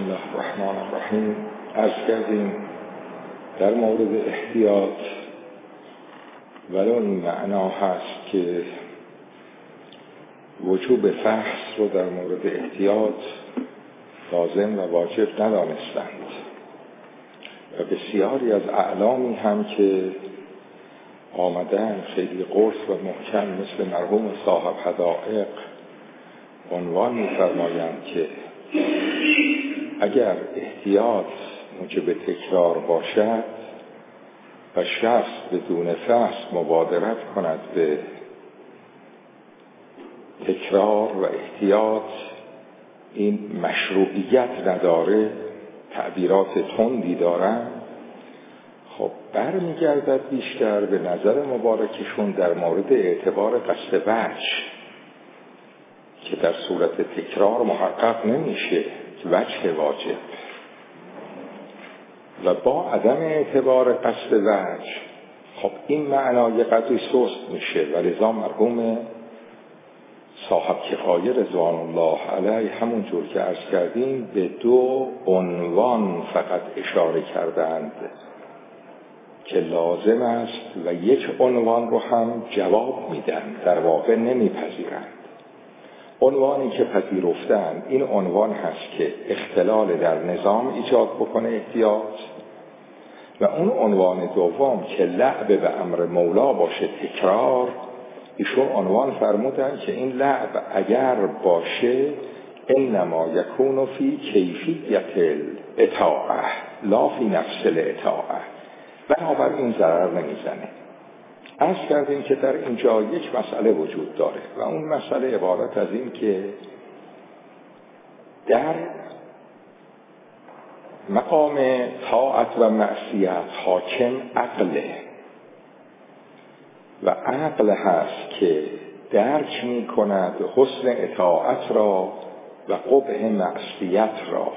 الله الرحمن الرحیم. عرض کردیم در مورد احتیاط ولو این معنا هست که وجوب فحص رو در مورد احتیاط لازم و واجب ندانستند و بسیاری از اعلامی هم که آمدن خیلی قرص و محکم مثل مرحوم صاحب حدائق عنوان می‌فرمایند که اگر احتیاط موجب تکرار باشد و شخص بدون فحص مبادرت کند به تکرار و احتیاط، این مشروعیت نداره، تعبیرات تندی دارن، خب برمیگردد بیشتر به نظر مبارکشون در مورد اعتبار قصد وجه که در صورت تکرار محقق نمیشه وجه واجب، و با عدم اعتبار قصد وجه خب این معنا یه قدری سست میشه و لذا مرحوم صاحب کفایه رضوان الله علیه همون جور که عرض کردیم به دو عنوان فقط اشاره کردند که لازم است و یک عنوان رو هم جواب میدن، در واقع نمیپذیرند. عنوانی که پذیرفتند این عنوان هست که اختلال در نظام ایجاد بکنه احتیاط، و اون عنوان دوم که لعب به امر مولا باشه تکرار، ایشون عنوان فرمودن که این لعب اگر باشه انما یکون فی کیفیت الاطاعه لا فی نفس الاطاعه، بنابراین ضرر نمیزنه. عرض کردیم که در اینجا یک مسئله وجود داره و اون مسئله عبارت از این که در مقام طاعت و معصیت حاکم عقله و عقل هست که درک می کند حسن اطاعت را و قبح معصیت را،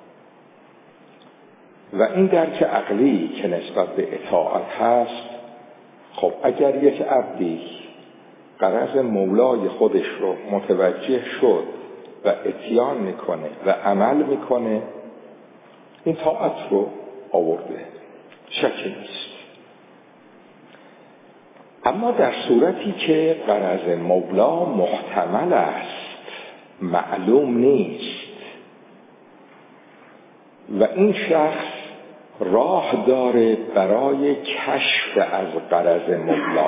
و این درک عقلی که نسبت به اطاعت هست، خب اگر یک عبدی غرض مولای خودش رو متوجه شد و اتیان میکنه و عمل میکنه، این طاعت رو آورده، شکی نیست. اما در صورتی که غرض مولا محتمل است، معلوم نیست، و این شخص راه داره برای کشف از غرض مولا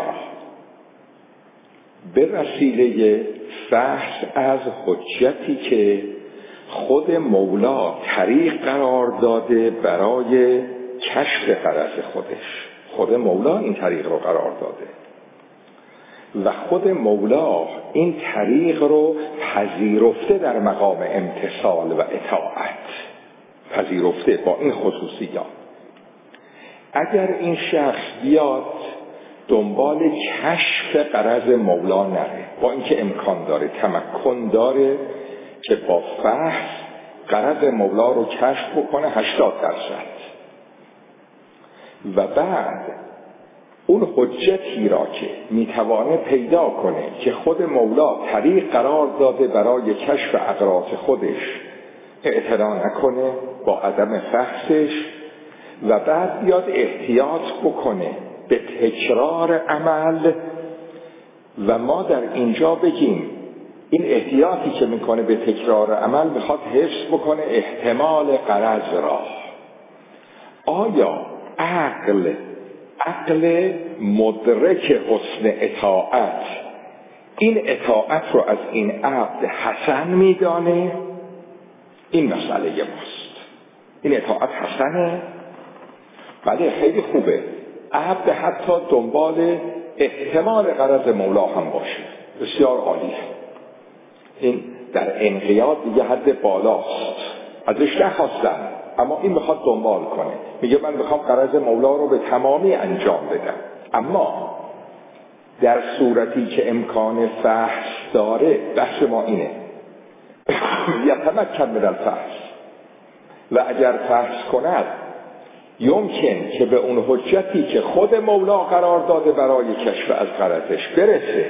به وسیله فحص از حجتی که خود مولا طریق قرار داده برای کشف غرض خودش. خود مولا این طریق رو قرار داده و خود مولا این طریق رو پذیرفته در مقام امتثال و اطاعت، پذیرفته با این خصوصیات. اگر این شخص بیاد دنبال کشف غرض مولا نره، با اینکه امکان داره، تمکن داره که با فحص غرض مولا رو کشف بکنه 80%، و بعد اون حجتی را که میتوانه پیدا کنه که خود مولا طریق قرار داده برای کشف اغراض خودش اعتنا نکنه با عدم فحصش، و بعد بیاد احتیاط بکنه به تکرار عمل، و ما در اینجا بگیم این احتیاطی که میکنه به تکرار عمل میخواد حفظ بکنه احتمال غرض را. آیا عقل مدرک حسن اطاعت این اطاعت رو از این عبد حسن میدانه؟ این مسئله ماست. این اطاعت حسنه؟ بله، خیلی خوبه. عبد حتی دنبال احتمال غرض مولا هم باشه، بسیار عالیه. این در انقیاد دیگه حد بالاست، ازش نخواستن، اما این میخواد دنبال کنه، میگه من میخوام غرض مولا رو به تمامی انجام بدم. اما در صورتی که امکان فحص داره، بحث ما اینه یتمکن من الفحص، و اگر فحص کند یمکن که به اون حجتی که خود مولا قرار داده برای کشف از غرضش برسه،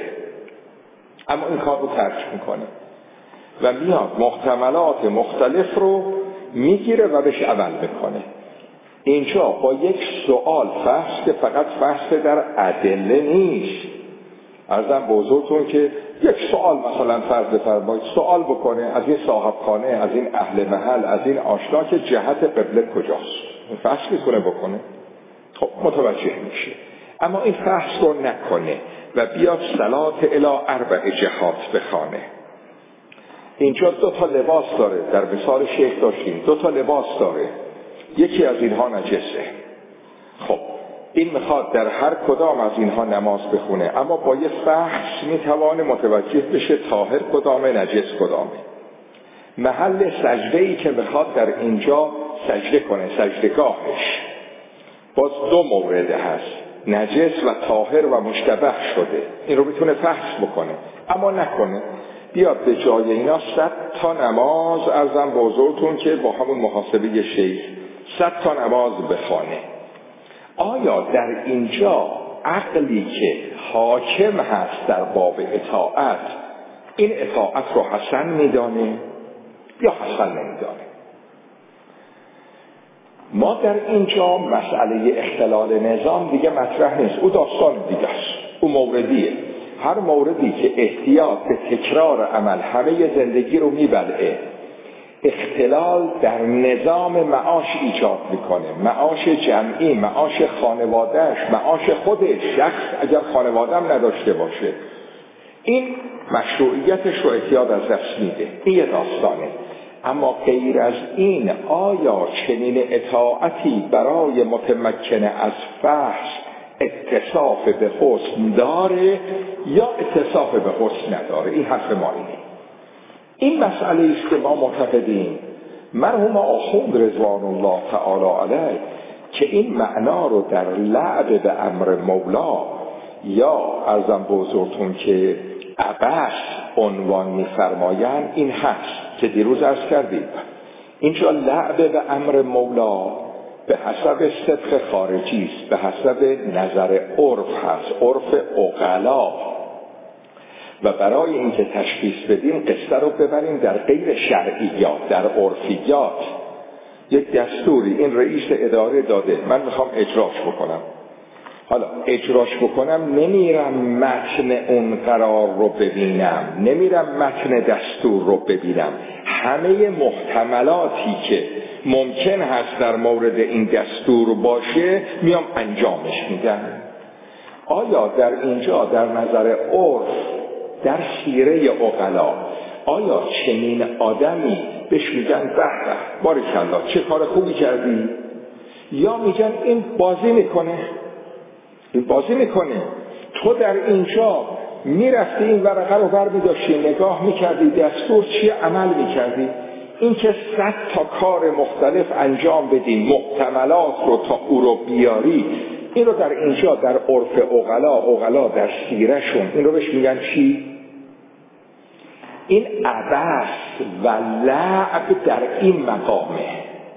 اما این کار رو ترک میکنه و میاد محتملات مختلف رو میگیره و بهش عمل میکنه. اینجا با یک سوال فحص که فقط فحص در ادله نیست. عرضم بزرگتون که یک سوال مثلا فرض بفرمایید سوال بکنه از این صاحب خانه، از این اهل محل، از این آشنا که جهت قبله کجاست، فحص میکنه بکنه، خب متوجه میشه. اما این فحص رو نکنه و بیاد صلات الی 4 جهات بخونه. اینجا 2 لباس داره، در مثال شیخ داشتیم 2 لباس داره، یکی از اینها نجسه. خب این میخواد در هر کدام از اینها نماز بخونه، اما با یه فحص میتوانه متوجه بشه طاهر کدامه، نجس کدامه. محل سجده‌ای که میخواد در اینجا سجده کنه، سجدگاهش، باز 2 مورد هست، نجس و طاهر و مشتبه شده. این رو میتونه فحص بکنه، اما نکنه بیاد به جای اینا 100 تا نماز ارزم به حضورتون که با همون محاسبه شیخ 100 تا نماز بخونه. آیا در اینجا عقلی که حاکم هست در باب اطاعت این اطاعت رو حسن میدانه یا حسن نمیدانه؟ ما در اینجا مسئله اختلال نظام دیگه مطرح نیست، او داستان دیگه است، او موردیه. هر موردی که احتیاط به تکرار عمل همه زندگی رو میبلعه، اختلال در نظام معاش ایجاد میکنه، معاش جمعی، معاش خانوادهش، معاش خودش، شخص اگر خانواده‌ام نداشته باشه، این مشروعیتش رو احتیاط از دست میده. این یه داستانه. اما غیر از این آیا چنین اطاعتی برای متمکن از فحص اتصاف به حسن داره یا اتصاف به حسن نداره؟ این حرف ما اینه. این مسئله است که ما معتقدیم مرحوم آخوند رضوان الله تعالی علیه که این معنا رو در لعب به امر مولا یا عرضم بزرگتون که عبث عنوان می‌فرمایند این هست که دیروز عرض کردیم. اینجا لعب به امر مولا به حسب صدق خارجی است، به حسب نظر عرف هست، عرف عقلا. و برای اینکه تشخیص بدیم قصه رو ببریم در غیر شرعیات، در عرفیات. یک دستوری این رئیس اداره داده، من میخوام اجراش بکنم. حالا اجراش بکنم نمیرم متن اون قرار رو ببینم، نمیرم متن دستور رو ببینم، همه محتملاتی که ممکن هست در مورد این دستور باشه میام انجامش میدم. آیا در اینجا در نظر عرف، در سیره عقلا، آیا چنین آدمی بهش میگن به بارکالله چه کار خوبی کردی؟ یا میگن این بازی میکنه، این بازی میکنه، تو در اینجا میرفتی این ورقه رو بر میداشتی نگاه میکردی دستور چی عمل میکردی؟ این که 100 تا کار مختلف انجام بدی، محتملات رو تا او رو بیاری، این رو در اینجا در عرف عقلا در سیرشون این رو بهش میگن چی؟ این عبث و لعب در این مقامه.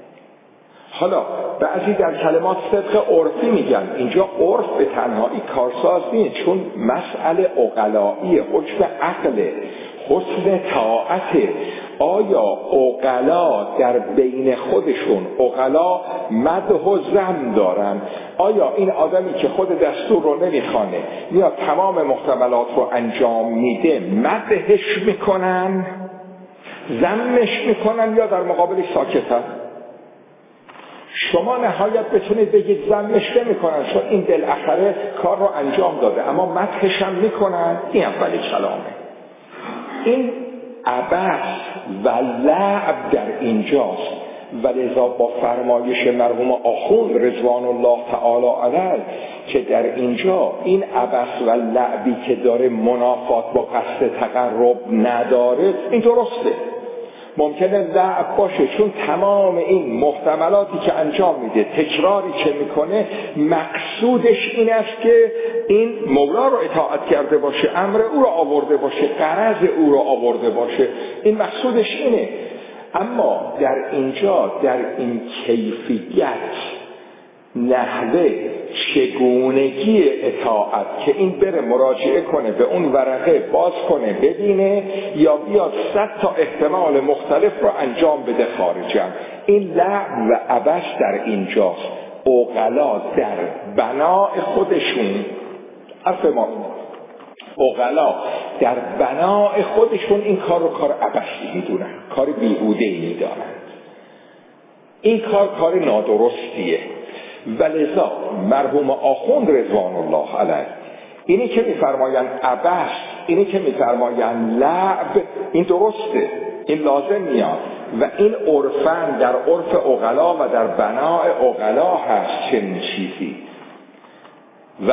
حالا بعضی در کلمات صدق عرفی میگن، اینجا عرف به تنهایی کارساز نیست، چون مسئله عقلایی، حکم عقل، حسن طاعت. آیا عقلا در بین خودشون عقلا مدح و ذم دارن؟ آیا این آدمی که خود دستور رو نمیخوانه میاد تمام محتملات رو انجام میده مدحش میکنن، ذمش میکنن، یا در مقابلش ساکتن؟ شما نهایت بتونید بگید ذمش نمیکنن چون این بالاخره کار رو انجام داده، اما مدحش هم میکنن. این اولی کلامه. این عبث و لعب در اینجاست و لذا با فرمایش مرحوم آخوند رضوان الله تعالی علیه که در اینجا این عبث و لعبی که داره منافات با قصد تقرب نداره، این درسته. ممکنه لعب باشه چون تمام این محتملاتی که انجام میده، تکراری که میکنه، مقصودش این است که این مولا رو اطاعت کرده باشه، امر او رو آورده باشه، غرض او رو آورده باشه، این مقصودش اینه. اما در اینجا در این کیفیت، نحوه، چگونگی اطاعت که این بره مراجعه کنه به اون ورقه، باز کنه ببینه، یا بیاد 100 تا احتمال مختلف رو انجام بده خارجم، این لعب و عبث در اینجاست. عقلا در بناء خودشون، حرف ما عقلا در بناء خودشون این کار رو کار عبثی میدونن، کار بیهوده‌ای میدانند. این کار نادرستیه. ولذا مرحوم آخوند رضوان الله علیه اینی که میفرمایند عبث، اینی که میفرمایند لعب، این درسته، این لازم میاد و این عرفاً در عرف عقلا و در بناء عقلا هست چنین چیزی. و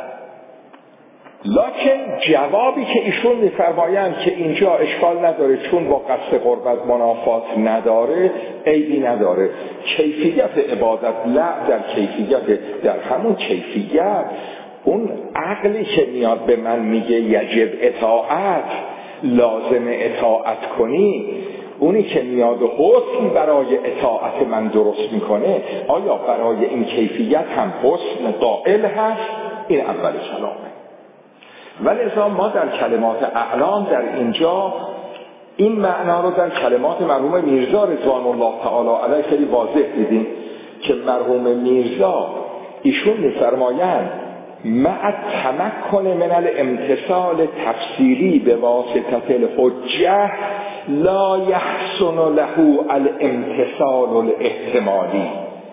لکن جوابی که ایشون میفرمایند که اینجا اشکال نداره چون با قصد قربت منافات نداره، عیبی نداره. کیفیت عبادت لعب در کیفیت، در همون کیفیت اون عقلی که میاد به من میگه یجب اطاعت، لازم اطاعت کنی، اونی که میاد حسن برای اطاعت من درست میکنه، آیا برای این کیفیت هم حسن قائل هست؟ این اول کلامه. ولذا ما در کلمات اعلام در اینجا این معنا رو در کلمات مرحوم میرزا رضوان الله تعالی علیه خیلی واضح دیدیم که مرحوم میرزا ایشون میفرمایند مع تمکن من الامتثال تفصیلی به واسطه الحجه لا یحسن له الامتثال الاحتمالی.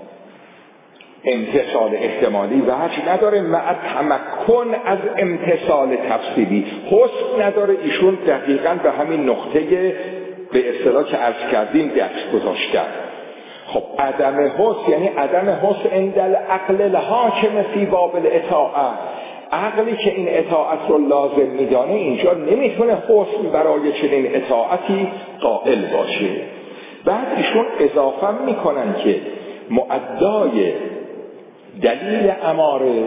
امتثال احتمالی وجه نداره، مع تمکن از امتثال تفصیلی حسن نداره. ایشون دقیقاً به همین نقطه به اصطلاح که عرض کردیم دست گذاشتن. خب عدم حسن یعنی عدم حسن عند العقل الحاکم فی باب الاطاعت. عقلی که این اطاعت رو لازم میدانه اینجا نمیتونه حسن برای چنین اطاعتی قائل باشه. بعد ایشون اضافه میکنن که مؤدای دلیل اماره،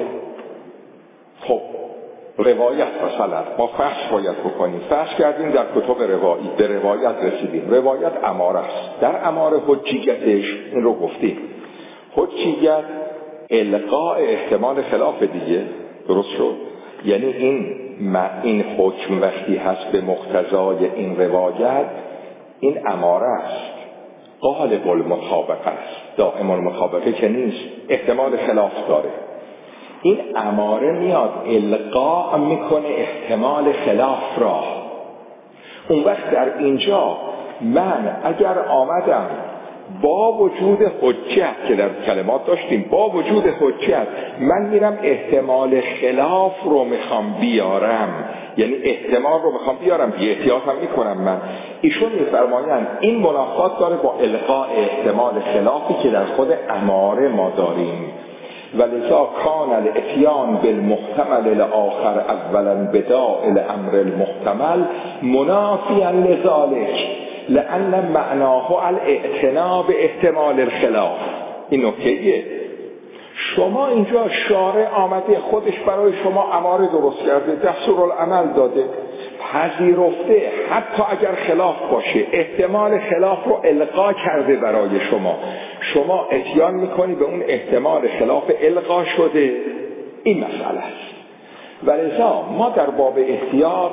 خب روایت مثلا ما فحص باید بکنیم، فحص کردیم در کتب روایی به روایت رسیدیم، روایت اماره است. در اماره حجیتش این رو گفتیم، حجیت القاء احتمال خلاف دیگه، درست شد؟ یعنی این حکم وقتی هست به مقتضای این روایت، این اماره است، غالب المطابقه است، دائم المطابقه که نیست، احتمال خلاف داره. این اماره میاد القاء میکنه احتمال خلاف را. اون وقت در اینجا من اگر آمدم با وجود حجت که در کلمات داشتیم، با وجود حجت من میرم احتمال خلاف رو میخوام بیارم، یعنی احتمال رو میخوام بیارم، بی احتیاط هم میکنم من. ایشون میفرمایند این منافات داره با القاء احتمال خلافی که در خود اماره ما داریم. ولذا کان الاتیان بالمحتمل الاخر اولا بداء الامر المحتمل منافیا لذلك لأن معناه الاعتناء به احتمال الخلاف. این نکته‌ایه. شما اینجا شارع آمده خودش برای شما اماره درست کرده، دستورالعمل داده، پذیرفته، حتی اگر خلاف باشه احتمال خلاف رو القا کرده برای شما اتیان میکنی به اون احتمال خلاف القا شده. این مسئله است. ولذا ما در باب احتیاط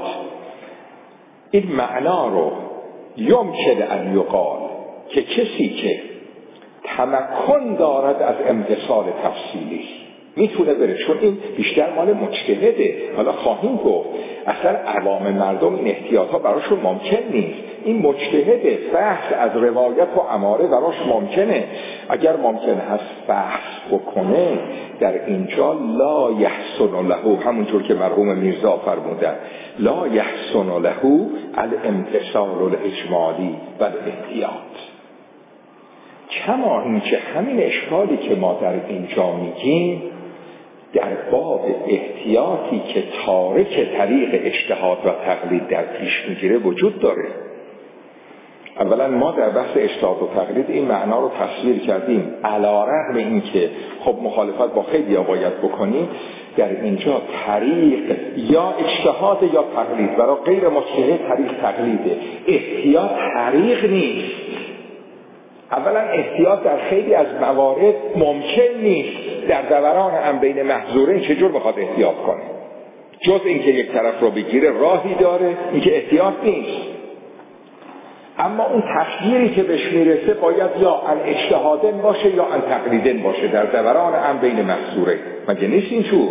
این معنا رو یمکن ان یقال که کسی که تمکن دارد از امتثال تفصیلی میتونه بره، چون این بیشتر مال مجتهده. حالا خواهیم گفت اصلا عوام مردم این احتیاط ها براشون ممکن نیست. این مجتهده، فحص از روایت و اماره براش ممکنه. اگر ممکن هست فحص بکنه، در اینجا لا یحسن له، همونطور که مرحوم میرزا فرمودن، لا یحسن له الامتثال الاجمالی و الاحتیاط. کما اینکه همین اشکالی که ما در اینجا میگیم در باب احتیاطی که تارک طریق اجتهاد و تقلید در پیش میگیره وجود داره. اولا ما در بحث اجتهاد و تقلید این معنا رو تصویر کردیم، علی رغم این که خب مخالفت با خیلی باید بکنیم، در اینجا طریق یا اجتهاد یا تقلید، برای غیر مجتهد طریق تقلیده، احتیاط طریق نیست. اولا احتیاط در خیلی از موارد ممکن نیست. در دوران هم بین محظورین چجور میخواد احتیاط کنه؟ جز اینکه یک طرف رو بگیره راهی داره، اینکه احتیاط نیست. اما اون تفسیری که بهش میرسه باید یا ان اجتهادن باشه یا ان تقلیدن باشه در دوران هم بین محصوره. مگه نیست اینجور؟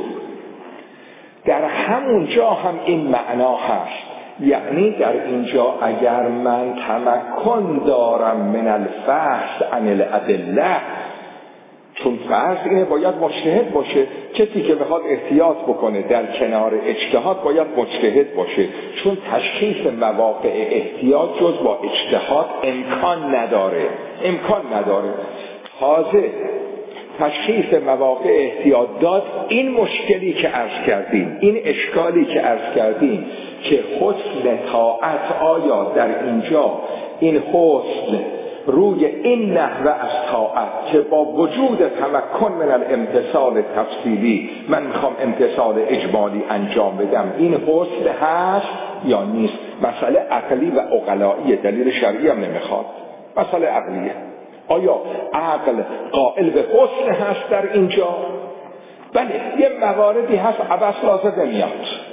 در همون جا هم این معنا هست، یعنی در اینجا اگر من تمکن دارم من الفحص عن الادله، چون فرض اینه باید مجتهد باشه، کسی که بخواد احتیاط بکنه در کنار اجتهاد باید مجتهد باشه، چون تشخیص مواقع احتیاط جز با اجتهاد امکان نداره. تازه تشخیص مواقع احتیاط داد این مشکلی که عرض کردیم، این اشکالی که عرض کردیم که حسن طاعت آیا در اینجا این حسن روی این نحوه از طاعت که با وجود تمکن من الامتثال تفصیلی من میخوام امتثال اجمالی انجام بدم، این حسن هست یا نیست؟ مسئله عقلی و عقلایی، دلیل شرعی هم نمیخواد، مسئله عقلیه. آیا عقل قائل به حسن هست در اینجا؟ بله، یه مواردی هست عبث لازم نمیاد،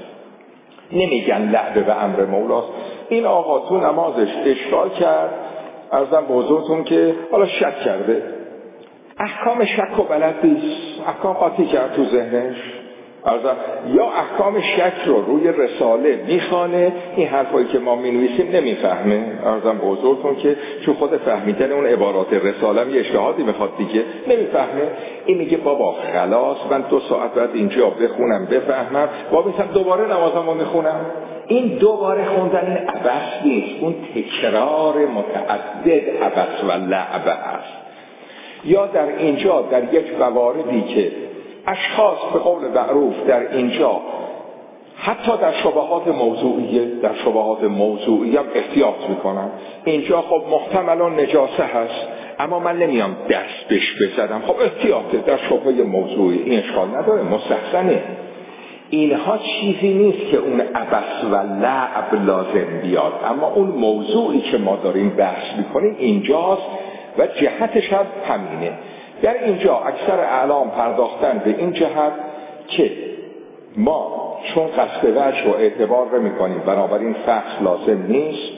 نمیگن لعب به امر مولاست. این آقا تو نمازش اشکال کرد، عرضم به حضورتون که حالا شک کرده، احکام شک و بلد نیست، احکام قاطی کرد تو ذهنش، عرضم یا احکام شک رو روی رساله میخوانه، این حرفایی که ما مینویسیم نمیفهمه، عرضم به حضورتون که چون خود فهمیدن اون عبارات رساله یه اجتهادی میخواد دیگه، نمیفهمه. این میگه بابا خلاص من 2 ساعت بعد اینجا بخونم بفهمم، بابا مثلا دوباره نمازم رو میخونم. این دوباره خوندن این عبث نیست، اون تکرار متعدد عبث و لعب است. یا در اینجا در یک مواردی که اشخاص به قول معروف در اینجا حتی در شبهات موضوعیه هم احتیاط میکنن، اینجا خب محتملان نجاسه هست اما من نمیام دست بهش بزنم، خب احتیاطه در شبهه موضوعی، این اشکال نداره، مستحسنه. اینها چیزی نیست که اون عبث و لعب لازم بیاد، اما اون موضوعی که ما داریم بحث میکنیم اینجاست و جهتش هم همینه. در اینجا اکثر اعلام پرداختن به این جهت که ما چون قصد وجه رو اعتبار رو میکنیم بنابراین فحص لازم نیست،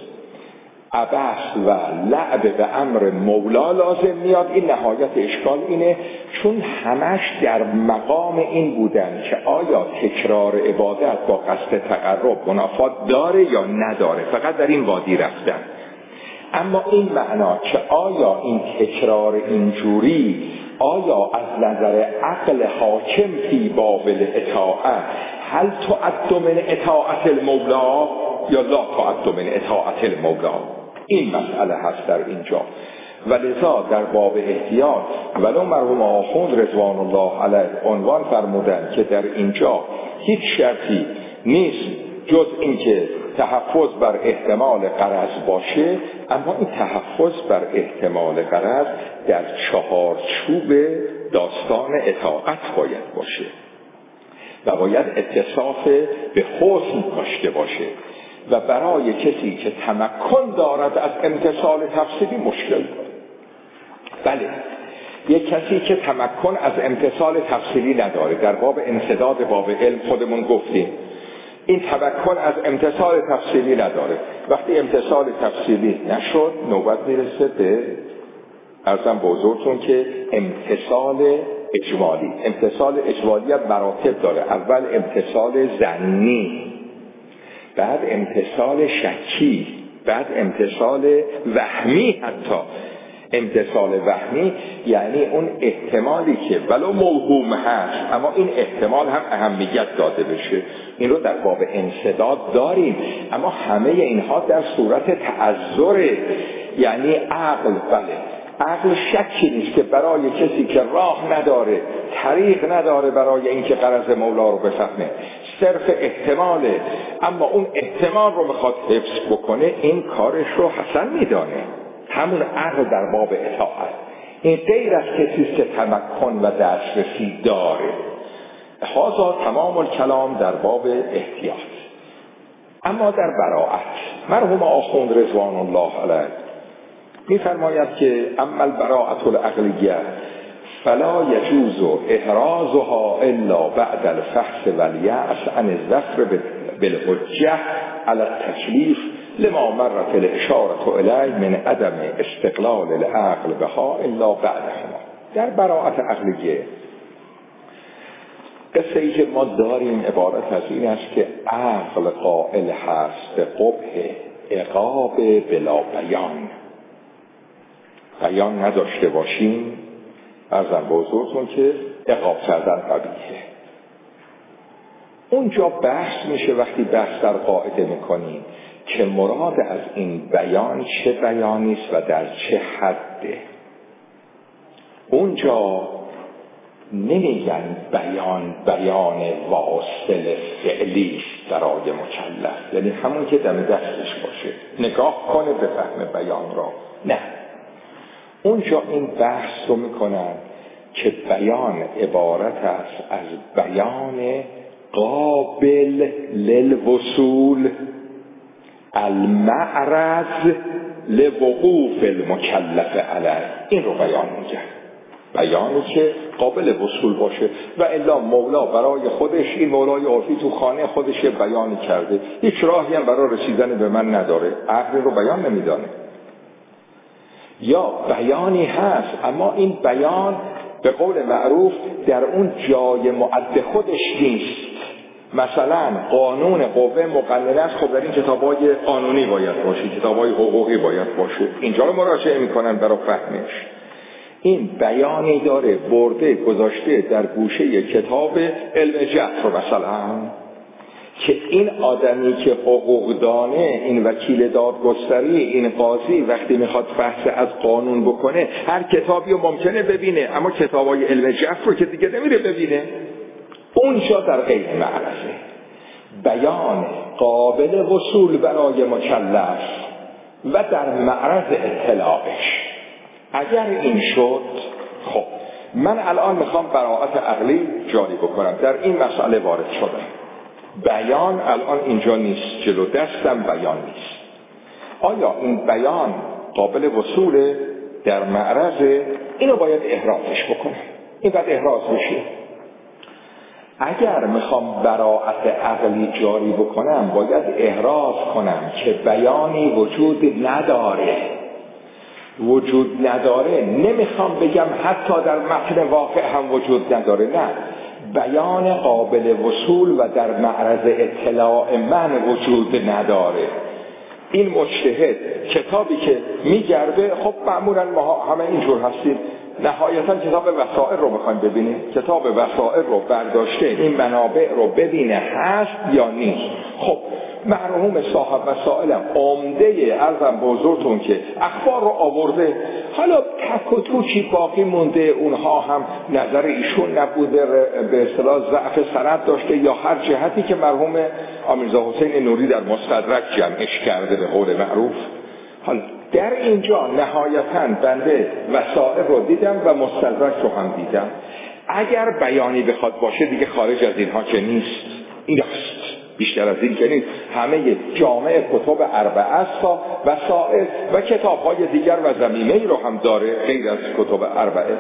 عبث و لعب به امر مولا لازم میاد. این نهایت اشکال اینه چون همش در مقام این بودن که آیا تکرار عبادت با قصد تقرب منافات داره یا نداره، فقط در این وادی رفتن. اما این معنا که آیا این تکرار اینجوری آیا از نظر عقل حاکم فی باب الاطاعت هل تعد من اطاعت المولا یا لا تعد من اطاعت المولا، این مسئله هست در اینجا. ولذا در باب احتیاط ولو مرحوم آخوند رضوان الله علیه عنوان فرمودن که در اینجا هیچ شرطی نیست جز اینکه تحفظ بر احتمال غرض باشه، اما این تحفظ بر احتمال غرض در چهارچوب داستان اطاعت باید باشه و باید اتصاف به حسن داشته باشه و برای کسی که تمکن دارد از امتثال تفصیلی مشکل داره. بله، یک کسی که تمکن از امتثال تفصیلی نداره، در باب انسداد باب علم خودمون گفتیم این تمکن از امتثال تفصیلی نداره، وقتی امتثال تفصیلی نشد نوبت میرسه به عرضم به حضورتون که امتثال اجمالی. امتثال اجمالی هم مراتب داره، اول امتثال ظنی، بعد امتثال شکی، بعد امتثال وهمی. حتی امتثال وهمی یعنی اون احتمالی که ولو موهوم هست اما این احتمال هم اهمیت داده بشه. این رو در باب انسداد داریم، اما همه اینها در صورت تعذر، یعنی عقل. بله، عقل شکی نیست که برای کسی که راه نداره، طریق نداره برای اینکه غرض مولا رو بفهمه، صرف احتماله، اما اون احتمال رو میخواد حفظ بکنه، این کارش رو حسن میدانه. همون عقل در باب اطاعت این غیر از کسی که تمکن و دسترسی داره. هذا تمام الکلام در باب احتیاط. اما در براءت مرحوم آخوند رضوان الله علیه می‌فرماید که اما البراءة العقلیه فلا یجوز احرازها الا بعد الفحص والیأس عن الظفر بالحجه علی التکلیف لما مرت الاشاره الیه من عدم استقلال العقل بها الا بعدهما. در براءت عقلیه قصه ای که ما داریم عبارت از این است که عقل قائل هست به قبح عقاب بلا بیان. بیان نداشته باشیم عرضم به حضورتون که عقاب کردن قبیحه. اونجا بحث میشه وقتی بحث در قاعده میکنیم که مراد از این بیان چه بیانی است و در چه حده. اونجا نمیگن بیان واصل فعلی است برای مکلف، یعنی همون که دم دستش باشه نگاه کنه به فهم بیان را. نه، اونجا این بحث رو میکنن که بیان عبارت است از بیان قابل للوصول المعرض لوقوف المکلف علیه. این رو بیان میگن، بیانی که قابل وصول باشه. و الا مولا برای خودش، این مولای عرفی تو خانه خودش بیانی کرده، هیچ راهی هم برای رسیدن به من نداره، عقل رو بیان نمیدانه. یا بیانی هست اما این بیان به قول معروف در اون جای معد خودش نیست. مثلا قانون قوه مقننه است، خب در این کتابای قانونی باید باشه، کتابای حقوقی باید باشه، اینجا رو مراجعه میکنن برای فهمش. این بیانی داره برده گذاشته در گوشه کتاب علم جبر مثلا که این آدمی که حقوق دانه، این وکیل دادگستری، این قاضی وقتی میخواد بحث از قانون بکنه هر کتابی رو ممکنه ببینه، اما کتابای علم جبر رو که دیگه نمیره ببینه. اونجا در غیر معرضه بیان قابل وصول برای مکلف و در معرض اطلاعش. اگر این شد، خب من الان میخوام براءت عقلی جاری بکنم، در این مسئله وارد شدم، بیان الان اینجا نیست، جلو دستم بیان نیست. آیا این بیان قابل وصوله در معرض؟ اینو باید احرازش بکنم، این باید احراز بشه. اگر میخوام براءت عقلی جاری بکنم باید احراز کنم که بیانی وجود نداره. وجود نداره نمیخوام بگم حتی در متن واقع هم وجود نداره، نه، بیان قابل وصول و در معرض اطلاع من وجود نداره. این مجتهد کتابی که میگرده، خب معمولا ما همه اینجور هستیم، نهایتا کتاب وسائل رو میخوایم ببینیم، کتاب وسائل رو برداشته این منابع رو ببینه هست یا نیست. خب مرحوم صاحب وسائلم عمده عرضم به حضورتون که اخبار رو آورده، حالا تک و توکی باقی مونده، اونها هم نظر ایشون نبوده، به اصطلاح ضعف سند داشته یا هر جهتی که مرحوم آمیرزا حسین نوری در مستدرک جمعش کرده به قول معروف. حالا در اینجا نهایتاً بنده وسائل رو دیدم و مستدرک رو هم دیدم. اگر بیانی بخواد باشه دیگه خارج از اینها که نیست، این است، بیشتر از این که نیست. همه جامع کتب اربعه است تا وسائل و کتاب‌های دیگر و ضمیمه‌ای رو هم داره غیر از کتب اربعه.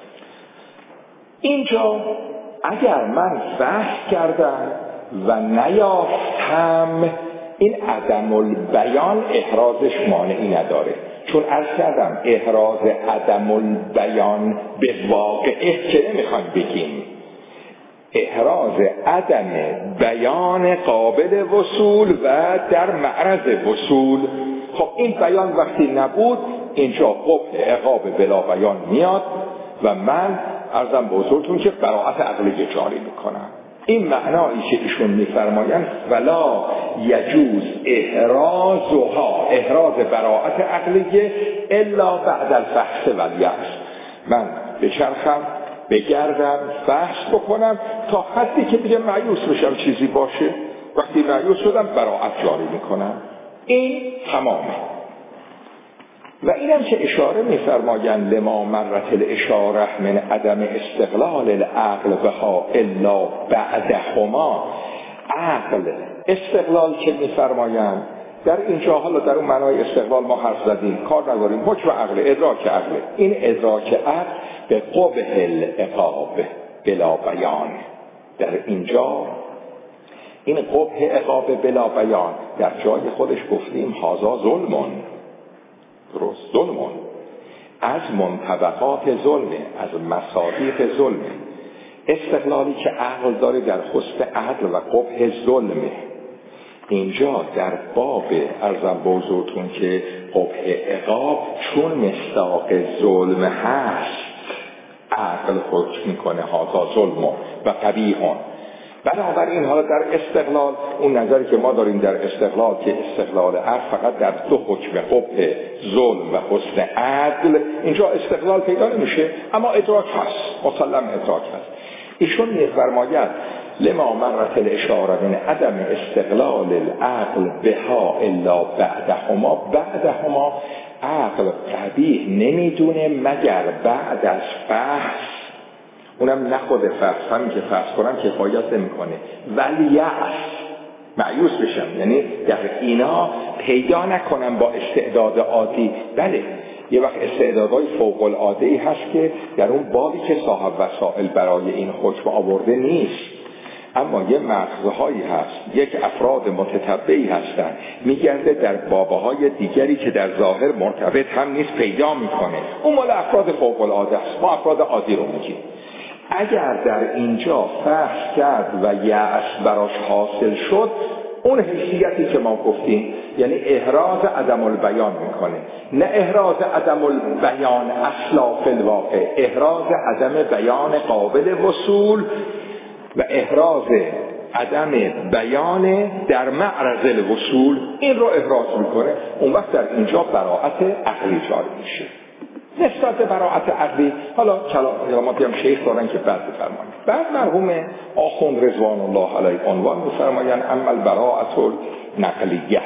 اینجا اگر من بحث کردم و نیافتم، این عدم البیان احرازش مانعی نداره، چون عرض کردم احراز عدم البیان به واقعه که نمیخوایم بگیم، احراز عدم بیان قابل وصول و در معرض وصول. خب این بیان وقتی نبود اینجا قبح عقاب بلا بیان میاد و من عرضم به حضورتون که براءت عقلی جاری میکنم. این معنایی که ایشون میفرمایند ولا یجوز احرازها، احراز براءت عقلیه الا بعد الفحص و الیأس. من بچرخم بگردم بحث بکنم تا حدی که دیگه مایوس بشم چیزی باشه، وقتی مایوس شدم براءت جاری میکنم. این تمامه. و اینم که اشاره می‌فرمایند لما مرت الاشاره من عدم استقلال العقل بها الا بعدهما. عقل استقلال که می‌فرمایند در اینجا، حالا در اون معنای استقلال ما حرف زدیم، کار نداریم، حکم عقل، ادراک عقل. این ادراک عقل به قبح العقاب بلا بیان، در اینجا این قبح عقاب بلا بیان در جای خودش گفتیم هازا ظلمون، درست، ظلمون از منطبقات ظلمه، از مصادیق ظلمه. استقلالی که عقل داره در خصوص عدل و قبح ظلمه. اینجا در باب ارزم بزرگتون که قبح عقاب چون مصداق ظلم هست عقل حکم میکنه هازا ظلمون و قبیحون. بنابراین حالا در استقلال اون نظری که ما داریم در استقلال که استقلال عقل فقط در دو حکم قبح ظلم و حسن عدل، اینجا استقلال پیدا نمیشه، اما ادراک هست، مسلم ادراک هست. ایشون میفرماید لما مرت الاشاره من عدم استقلال العقل بها الا بعدهما عقل قبیح نمیدونه مگر بعد از فحص، اونم نه خود فحص، همین که فحص کنم کفایت نمیکنه، ولی یأس مایوس بشم، یعنی در اینا پیدا نکنم با استعداد عادی. بله یه وقت استعدادهای فوق العاده‌ای هست که در اون بابی که صاحب وسائل برای این حکم آورده نیست، اما یه مغزهایی هست، یک افراد متتبعی هستن، میگرده در بابهای دیگری که در ظاهر مرتبط هم نیست پیدا میکنه، اون مال افراد فوق العاده است، ما افراد عادی رو میگیم. اگر در اینجا فحص کرد و یأس براش حاصل شد، اون حیثیتی که ما گفتیم، یعنی احراز عدم البیان میکنه، نه احراز عدم البیان اصلا فی الواقع، احراز عدم بیان قابل وصول و احراز عدم بیان در معرض الوصول، این رو احراز میکنه. اون وقت در اینجا براءت عقلی جاری میشه. نسبت به براءت عقلی حالا کلاماتی هم شیخ دارن که بعد بفرمایند. بعد مرحوم آخوند رضوان الله علیه عنوان میفرمایند اما البراءت النقلیه.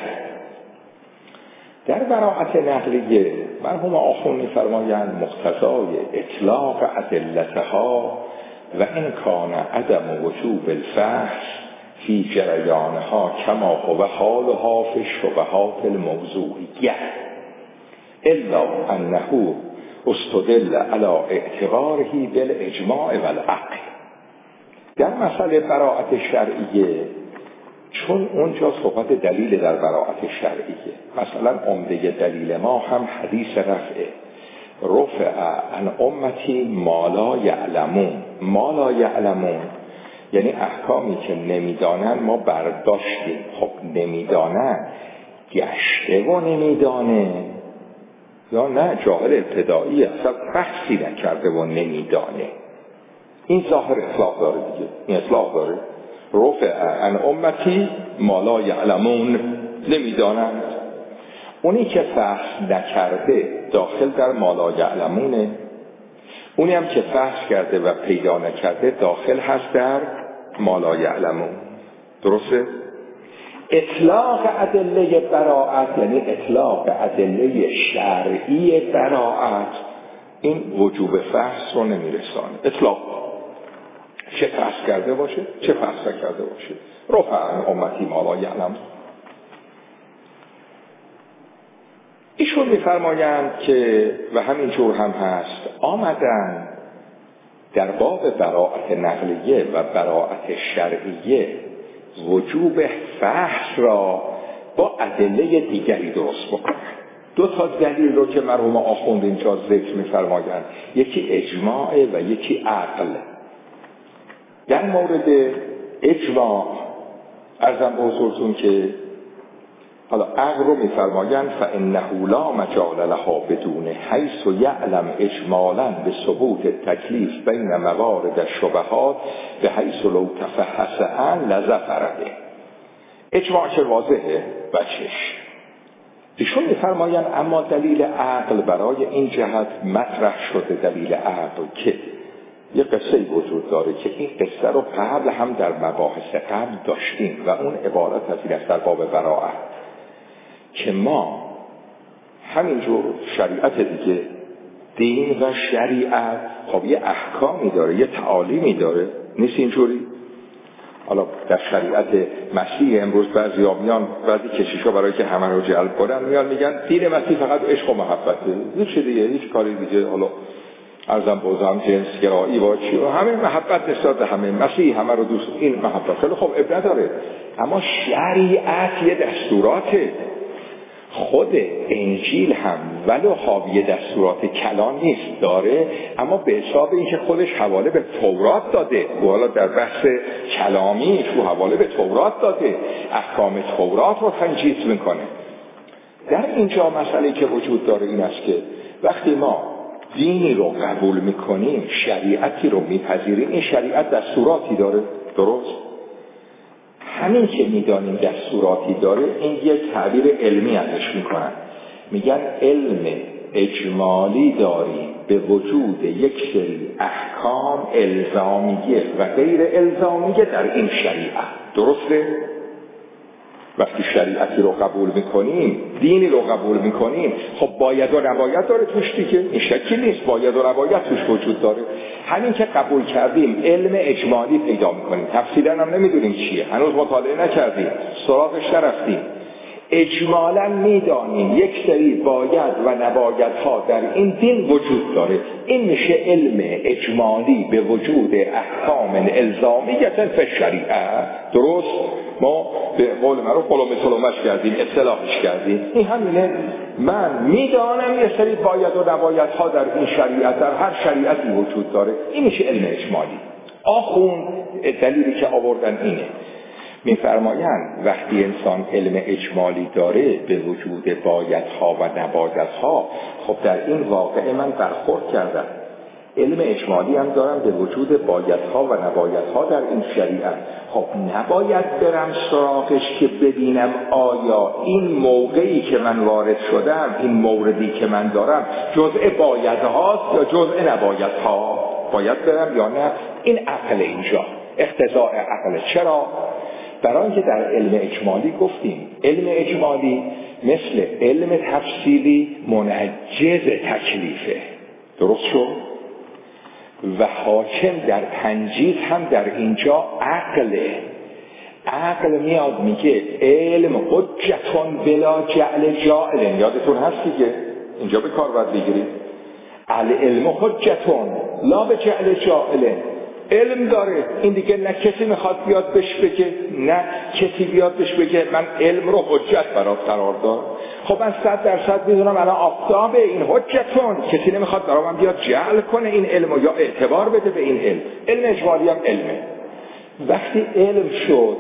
در براءت نقلیه مرحوم آخوند میفرمایند مقتضای اطلاق ادلتها و این کان عدم وجوب الفحص فی جریانها کما هو حالها فی الشبهات الموضوعیه الا انه استدل علی اعتباره بالاجماع والعقل. در مسئله براءت شرعیه چون اونجا صحبت دلیل در براءت شرعیه، مثلا عمده دلیل ما هم حدیث رفعه، رفع عن امتی ما لا یعلمون. ما لا یعلمون یعنی احکامی که نمیدانن ما برداشتیم. خب نمیدانن گشته و نمیدانه یا نه جاهل ابتدایی اصلا بحثی نکرده و نمیدانه، این ظاهر اطلاق داره دیگه، این اطلاق داره. رفع عن امتی ما لا یعلمون، نمیدانند. اونی که فحص نکرده داخل در ما لا یعلمونه، اونی هم که فحص کرده و پیدا نکرده داخل هست در ما لا یعلمون. درسته؟ اطلاق ادله براءت یعنی اطلاق ادله شرعی براءت این وجوب فحص رو نمیرسانه. اطلاق چه فحص کرده باشه چه فحص نکرده باشه. رفع عن امتی ما لا یعلمون. ایشون میفرمایند که و همین جور هم هست آمدن در باب براءت نقلیه و براءت شرعیه وجوب فحص را با ادله دیگری درست بکنن. دو تا دلیل رو که مرحوم آخوند اینجا ذکر میفرمایند، یکی اجماع و یکی عقل. در مورد اجماع عرضم بزرگتون که حالا عقل رو میفرمایند فانه لا مجال لها بدون حیث یعلم اجمالا به ثبوت تکلیف بین موارد الشبهات به حیث لو تفحص عن لظفرده. اجماع که واضحه بچش. ایشون میفرمایند اما دلیل عقل برای این جهت مطرح شده. دلیل عقل که یه قصه وجود داره که این قصه رو قبل هم در مباحث قبل داشتیم و اون عبارت از این است در باب براءت که ما همینجور شریعت دیگه، دین و شریعت خب یه احکامی داره، یه تعالیمی داره، نیست اینجوری؟ حالا در شریعت مسیح امروز بعضی کشیشا برای که همه رو جلب کنن میان میگن دین مسیح فقط عشق و محبته، هیچ دیگه، هیچ کاری دیگه حالا ارزم بازم جنسگرایی با چی و همه محبت نسبت به همه، مسیح همه رو دوست، این محبت خیلی خب اب نداره. اما شریعت یه دستوراته. خود انجیل هم ولو حاوی دستورات کلان نیست داره، اما به حساب اینکه خودش حواله به تورات داده و حالا در بحث کلامی تو حواله به تورات داده، احکام تورات رو تنجیز میکنه. در اینجا مسئله که وجود داره این است که وقتی ما دینی رو قبول میکنیم، شریعتی رو میپذیریم، این شریعت دستوراتی داره، درست؟ همین که میدانیم دستوراتی داره، این یک تعبیر علمی ازش میکنن، میگن علم اجمالی داریم به وجود یک سری احکام الزامیه و غیر الزامیه در این شریعت. درسته؟ وقتی شریعتی رو قبول میکنیم، دینی رو قبول میکنیم، خب باید و نباید داره توش دیگه، این شکی نیست، باید و نباید توش وجود داره. همین که قبول کردیم علم اجمالی پیدا میکنیم، تفصیلا هم نمیدونیم چیه، هنوز مطالعه نکردیم، سراغش نرفتیم، اجمالا میدانیم یک سری باید و نبایدها در این دین وجود داره. این میشه علم اجمالی به وجود احکام الزامیت فی شریعه. درست؟ ما به قول من رو قلمش کردیم، اصطلاحش کردیم. این همینه، من میدانم یه سری باید و نبایدها در این شریعت، در هر شریعتی وجود داره. این میشه علم اجمالی. آخوند دلیلی که آوردن اینه، میفرمایند وقتی انسان علم اجمالی داره به وجود بایدها و نبایدها، خب در این واقعه من برخورد کردم، علم اجمالی هم دارم به وجود بایدها و نبایدها در این شریعت. خب نباید برم سراغش که ببینم آیا این موقعی که من وارد شدم، این موردی که من دارم جزء بایدهاست یا جزء نبایدها، باید برم یا نه. این عقل اینجا، اقتضاء عقل. چرا؟ برای اینکه در علم اجمالی گفتیم علم اجمالی مثل علم تفصیلی منجز تکلیفه. درست شد؟ و حاکم در تنجیز هم در اینجا عقله. عقل میاد میگه علم حجتون بلا جعل جاعل. یادتون هست دیگه، اینجا به کار باید بگیرید، العلم حجتون لا به جعل جاعل. علم داره این دیگه، نه کسی میخواد بیاد بهش بگه، نه کسی بیاد بهش بگه من علم رو حجت برات قرار داد. خب من 100% میدونم الان آفتابه، این حجتون، کسی نمیخواد برای من بیاد جعل کنه این علم یا اعتبار بده به این علم. علم اجمالی هم علمه. وقتی علم شد،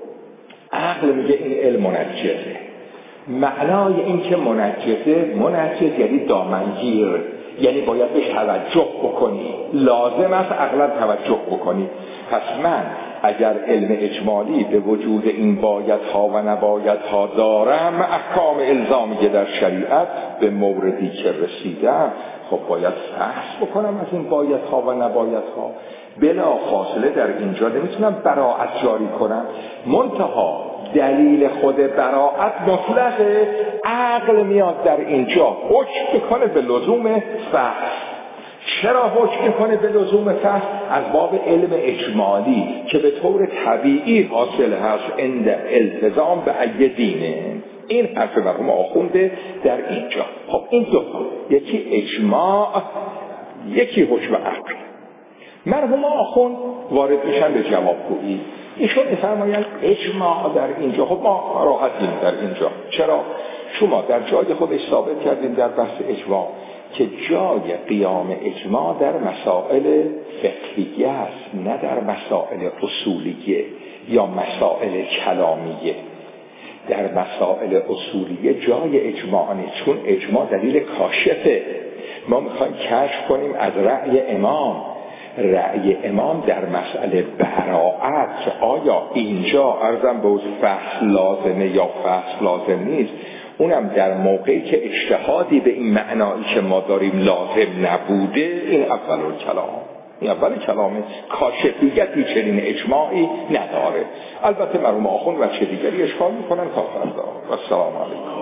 عقل میگه این علم منجزه. معنای این که منجز یعنی دامنگیر، یعنی باید بهش توجه بکنی، لازم است عقلا توجه بکنی. پس من اگر علم اجمالی به وجود این بایدها و نبایدها دارم، احکام الزامیه در شریعت، به موردی که رسیدم خب باید فحص بکنم از این بایدها و نبایدها. بلا فاصله در اینجا نمیتونم براعت جاری کنم، منتها دلیل خود براعت مطلقه. عقل میاد در اینجا حکم میکنه به لزوم فحص. چرا حکم میکنه به لزوم فحص؟ از باب علم اجمالی که به طور طبیعی حاصل هست عند التزام به ای دینه. این حرف مرحوم آخونده در اینجا. خب این دو تا، یکی اجماع، یکی حکم عقل. مرحوم آخوند وارد میشن به جوابگویی. ایشون میفرمایند اجماع در اینجا، خب ما راحتیم در اینجا. چرا؟ شما در جای خودش ثابت کردیم در بحث اجماع که جای قیام اجماع در مسائل فقهیه است، نه در مسائل اصولیه یا مسائل کلامیه. در مسائل اصولیه جای اجماع نیست، چون اجماع دلیل کاشفه. ما میخوایم کشف کنیم از رأی امام در مسئله براعت که آیا اینجا عرضم به فحص لازمه یا فحص لازم نیست. اونم در موقعی که اجتهادی به این معنایی که ما داریم لازم نبوده. این اول کلامه، کاشفیتی چنین اجماعی نداره. البته مرحوم آخوند و چه دیگری اشکال میکنن تا فردا. و السلام علیکم.